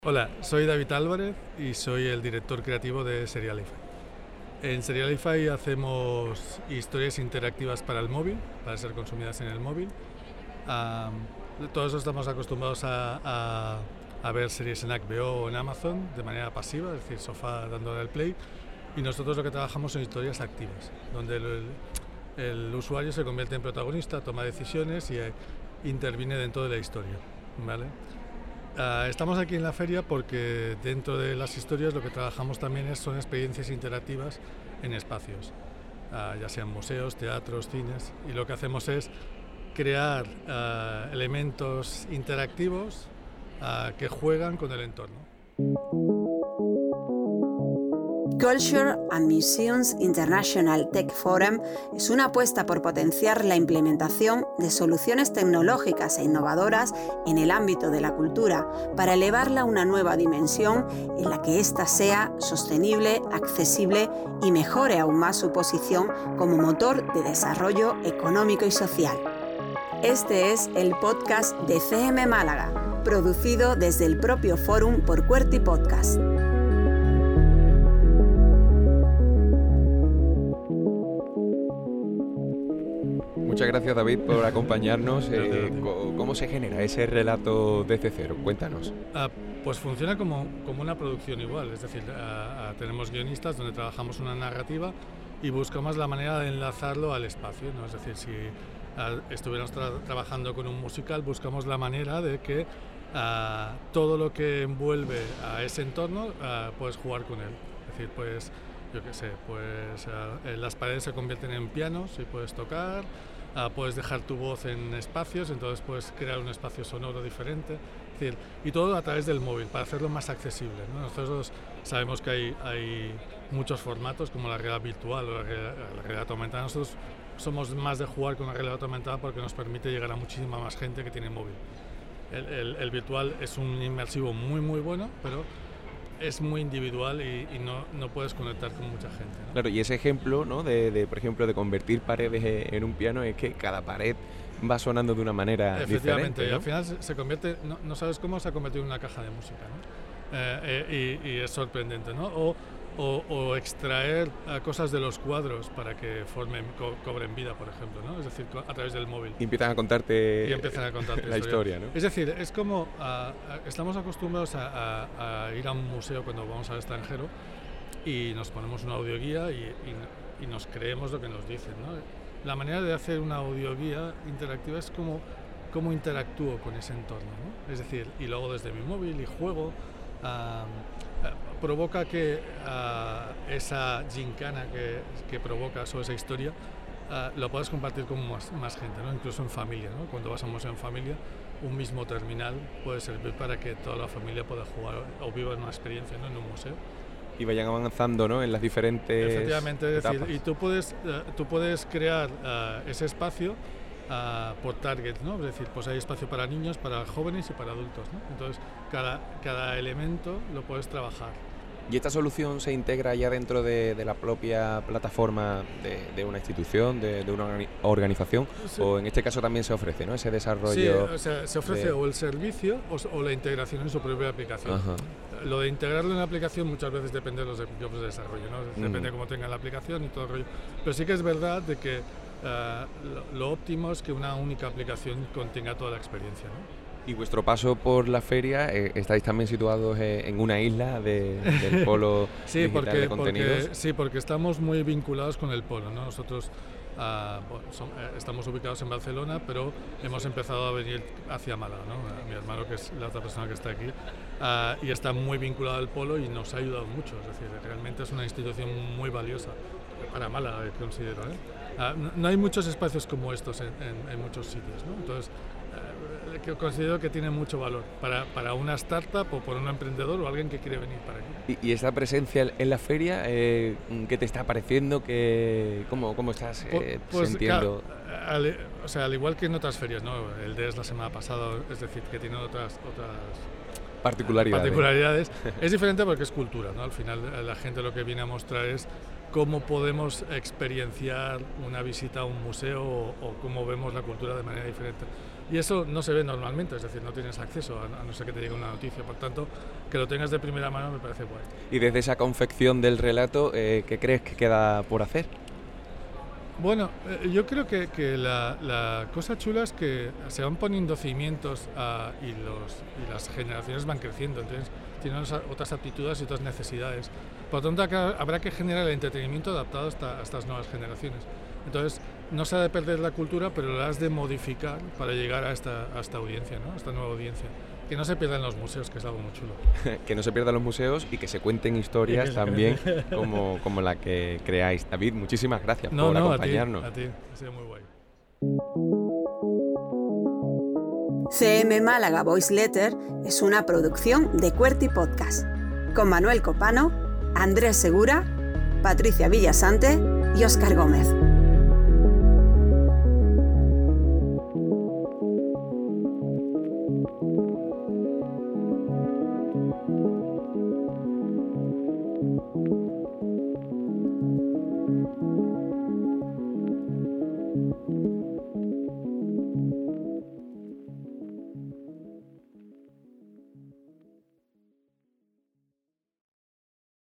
Hola, soy David Álvarez y soy el director creativo de Serialify. En Serialify hacemos historias interactivas para el móvil, para ser consumidas en el móvil. Todos estamos acostumbrados a ver series en HBO o en Amazon de manera pasiva, es decir, sofá dándole al play, y nosotros lo que trabajamos son historias activas, donde el usuario se convierte en protagonista, toma decisiones y interviene dentro de la historia, ¿vale? Estamos aquí en la feria porque dentro de las historias lo que trabajamos también son experiencias interactivas en espacios, ya sean museos, teatros, cines, y lo que hacemos es crear elementos interactivos que juegan con el entorno. Culture and Museums International Tech Forum es una apuesta por potenciar la implementación de soluciones tecnológicas e innovadoras en el ámbito de la cultura para elevarla a una nueva dimensión en la que ésta sea sostenible, accesible y mejore aún más su posición como motor de desarrollo económico y social. Este es el podcast de CM Málaga, producido desde el propio Forum por QWERTY Podcast. Muchas gracias, David, por acompañarnos. ¿Cómo se genera ese relato desde cero? Cuéntanos. Pues funciona como una producción igual, es decir, tenemos guionistas donde trabajamos una narrativa y buscamos la manera de enlazarlo al espacio, ¿no? Es decir, si estuviéramos trabajando con un musical, buscamos la manera de que todo lo que envuelve a ese entorno puedes jugar con él. Es decir, pues, yo qué sé, pues las paredes se convierten en pianos y puedes tocar. Puedes dejar tu voz en espacios, entonces puedes crear un espacio sonoro diferente, es decir, y todo a través del móvil para hacerlo más accesible, ¿no? Nosotros sabemos que hay muchos formatos como la realidad virtual o la realidad aumentada. Nosotros somos más de jugar con la realidad aumentada porque nos permite llegar a muchísima más gente que tiene móvil. El virtual es un inmersivo muy muy bueno, pero es muy individual y no puedes conectar con mucha gente, ¿no? Claro, y ese ejemplo, ¿no? por ejemplo, de convertir paredes en un piano es que cada pared va sonando de una manera efectivamente, diferente, ¿no? Y al final se convierte, no sabes cómo se ha convertido en una caja de música, ¿no? Y es sorprendente, ¿no? O extraer cosas de los cuadros para que cobren vida, por ejemplo, ¿no? Es decir, a través del móvil. Y empiezan a contarte la historia, ¿no? Es decir, es como estamos acostumbrados a ir a un museo cuando vamos al extranjero y nos ponemos una audioguía y nos creemos lo que nos dicen, ¿no? La manera de hacer una audioguía interactiva es cómo interactúo con ese entorno, ¿no? Es decir, y luego desde mi móvil y juego, provoca que esa gincana que provocas o esa historia lo puedas compartir con más gente, ¿no? Incluso en familia, ¿no? Cuando vas a un museo en familia, un mismo terminal puede servir para que toda la familia pueda jugar o viva una experiencia, ¿no? En un museo. Y vayan avanzando, ¿no? En las diferentes efectivamente, es etapas. decir, y tú puedes crear ese espacio por target, ¿no? Es decir, pues hay espacio para niños, para jóvenes y para adultos, ¿no? Entonces, cada elemento lo puedes trabajar. ¿Y esta solución se integra ya dentro de la propia plataforma de una institución, de una organización? Sí. ¿O en este caso también se ofrece, ¿no? Ese desarrollo? Sí, o sea, se ofrece o el servicio o la integración en su propia aplicación. Ajá. Lo de integrarlo en la aplicación muchas veces depende de los equipos de desarrollo, ¿no? Depende de cómo tenga la aplicación y todo el rollo. Pero sí que es verdad de que lo óptimo es que una única aplicación contenga toda la experiencia, ¿no? Y vuestro paso por la feria, ¿estáis también situados en una isla del polo sí, digital de contenidos? Sí, porque estamos muy vinculados con el polo, ¿no? Nosotros estamos ubicados en Barcelona, pero hemos empezado a venir hacia Málaga, ¿no? Mi hermano, que es la otra persona que está aquí, y está muy vinculado al polo y nos ha ayudado mucho. Es decir, realmente es una institución muy valiosa para Málaga, considero, ¿eh? No hay muchos espacios como estos en muchos sitios, ¿no? Entonces, que considero que tiene mucho valor para una startup o por un emprendedor o alguien que quiere venir para aquí. ¿Y esta presencia en la feria, qué te está pareciendo? ¿Cómo estás sintiendo? Al igual que en otras ferias, ¿no? El DES la semana pasada, es decir, que tiene otras particularidades. Es diferente porque es cultura, ¿no? Al final la gente lo que viene a mostrar es cómo podemos experienciar una visita a un museo o cómo vemos la cultura de manera diferente. Y eso no se ve normalmente, es decir, no tienes acceso a no ser que te llegue una noticia. Por tanto, que lo tengas de primera mano me parece guay. Y desde esa confección del relato, ¿qué crees que queda por hacer? Bueno, yo creo que la cosa chula es que se van poniendo cimientos y las generaciones van creciendo, entonces tienen otras aptitudes y otras necesidades. Por lo tanto, habrá que generar el entretenimiento adaptado a estas nuevas generaciones. Entonces, no se ha de perder la cultura, pero la has de modificar para llegar a esta audiencia, ¿no? A esta nueva audiencia. Que no se pierdan los museos, que es algo muy chulo. Que no se pierdan los museos y que se cuenten historias también como la que creáis. David, muchísimas gracias por acompañarnos. A ti, ha sido muy guay. CM Málaga Voice Letter es una producción de QWERTY Podcast, con Manuel Copano, Andrés Segura, Patricia Villasante y Óscar Gómez.